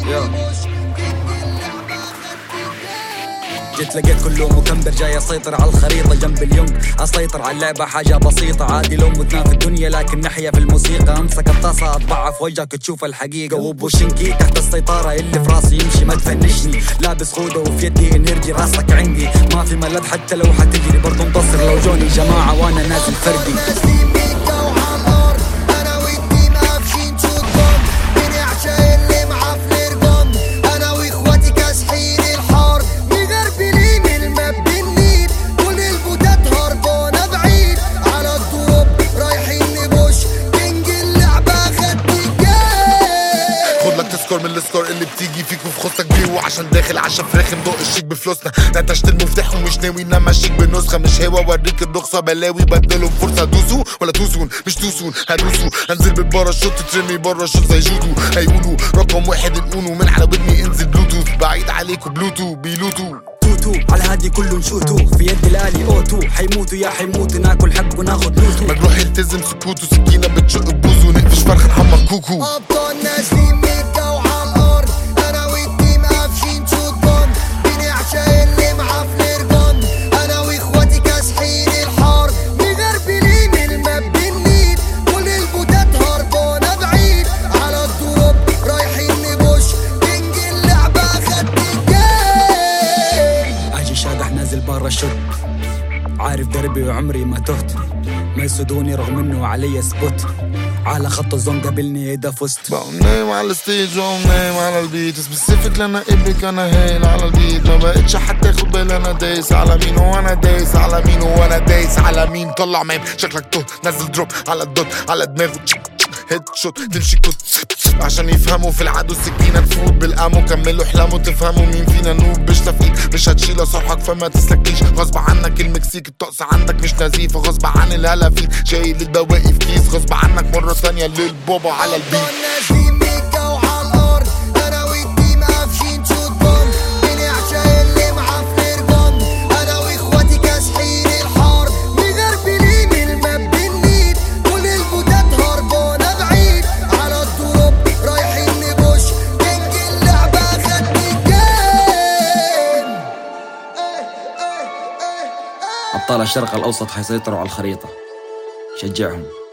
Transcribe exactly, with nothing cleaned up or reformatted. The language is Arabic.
جيت لقيت كله مكمبر جاي اسيطر على الخريطة جنب اليونغ، اسيطر على اللعبة حاجة بسيطة، عادي لو متنا في الدنيا لكن نحيا في الموسيقى. امسك الطاسة اطبعها في وجهك تشوف الحقيقة، وبوشنكي تحت السيطرة اللي في راسي يمشي ما تفنشني، لابس خوذة وفي يدي انرجي راسك عندي، ما في ملل حتى لو حتجري برضو انتصر لو جوني جماعة وانا نازل فردي. تذكر من السكور اللي بتيجي فيك وفي خصك بيه، عشان داخل عشا فراخ مدق الشيك بفلوسنا، نتشت المفتاح ومش ناوي انما شيك بنسخه، مش هوا اوريك الرخصه بلاوي بدلهم فرصه، دوسوا ولا توسون مش توسون هدوسوا، انزل بالباراشوت ترمي برا شوت زي جودو، هيقولوا رقم واحد الأونو من على ودني انزل بلوتوث، بعيد عليكم بلوتو بيلوتو توتو على هادي كله نشوتو، في يد الالي اوتو، حيموتوا يا حيموتوا ناكل حق وناخد لوتو، مجروح يلتزم سكوتو، سكينه بتشق بوزو، نقفش فرخ نحمر كوكو. ابطال نازلين من الجو على الارض، انا والتيم قافشين شوت بوم، بنعشق اللي معاه في الرجم، انا واخواتي كاسحين الحرب، مغربلين الماب بالنيل، كل البوتات هربانه بعيد، على الدروب رايحين نبوش، كينج اللعبه خدت الجيم. اجي شادح نازل برا الشوت، عارف دربي وعمري ما تهت، ما يسودوني رغم انه علي سبوت، على خط الزون قابلني اذا فزت. بقوم نايم على الستيج وقوم نايم على البيت، سبيسيفيك لنا قبلك انا هايل على البيت، ما بقتش حتى اخد بالي انا دايس على مين وانا دايس على مين وانا دايس على مين، طلع ميم شكلك توه نزل دروب على الدوت على دماغه هيد شوت تمشي كوت عشان يفهموا في العدو السكينه تفوت بالامو، كملوا احلاموا تفهموا مين فينا نوب، مش تفقيد مش هتشيل صرحك فما تسلكيش، غصب عنك المكسيك الطقس عندك مش نزيف، غصب عن الهلا فيك شايل البواقي في كيس، غصب عنك مره ثانيه للبابا على البيت. ابطال الشرق الاوسط حيسيطروا على الخريطة، شجعهم.